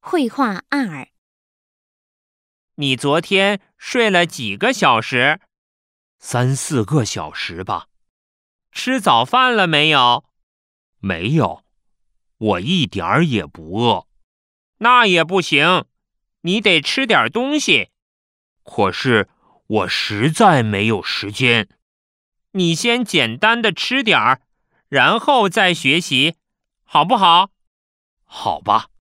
绘画2。 你昨天睡了几个小时 ？3、4个小时吧。 吃早饭了没有？ 没有，我一点儿也不饿。 那也不行，你得吃点东西。 可是我实在没有时间。 你先简单的吃点儿，然后再学习，好不好？ 好吧。